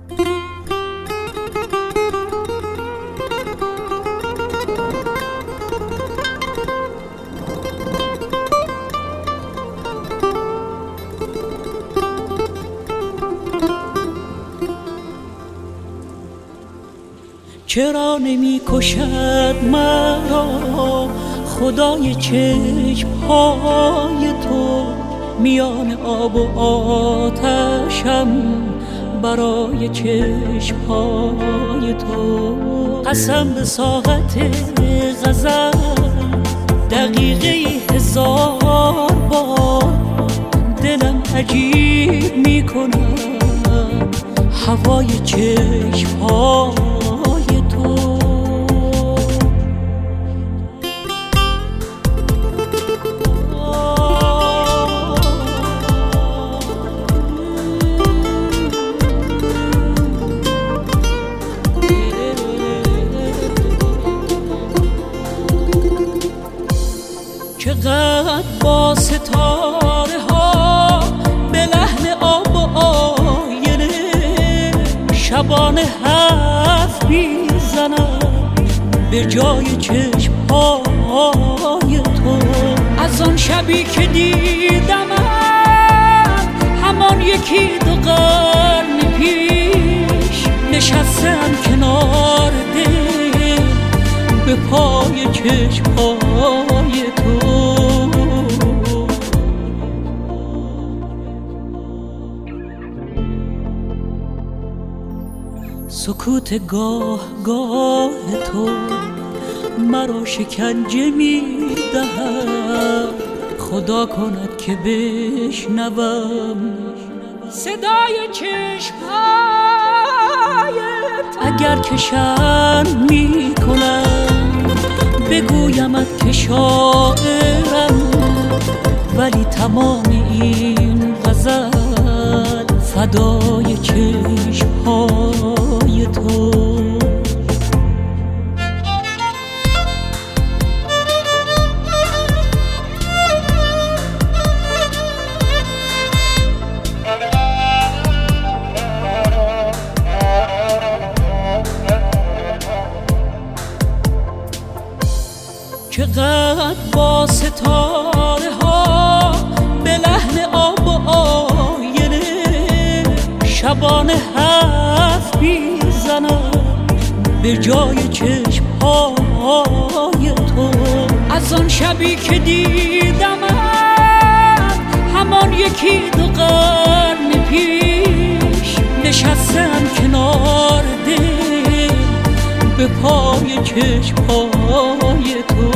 چرا نمی کشد مرا خدای چشمهای تو؟ میان آب و آتشم برای چشمهای تو. قسم به ساعت غزل دقیقه 1000 بار دلم عجیب میکند هوای چشمهای تو. چقدر با ستاره ها به لحن آب و آینه شبانه حرف میزنم به جای چشمهای تو. از آن شبی که دیدمت همان یکی 2 قرن پیش نشستم کنار دل به پای چشمهای تو. سکوت گاه گاه تو مرا شکنجه می دهد. خدا کند که بشنوم صدای چشمهایت. اگر کشن می کنم بگویمت که شاعرم، ولی تمام این غزل فدای چشمهای تو. چقدر با ستاره ها به لحن آب و آینه شبانه حرف میزنم به جای چشمهای تو. از آن شبی که دیدمت همان یکی 2 قرن پیش نشستم کنار دل به پای چشمهای تو.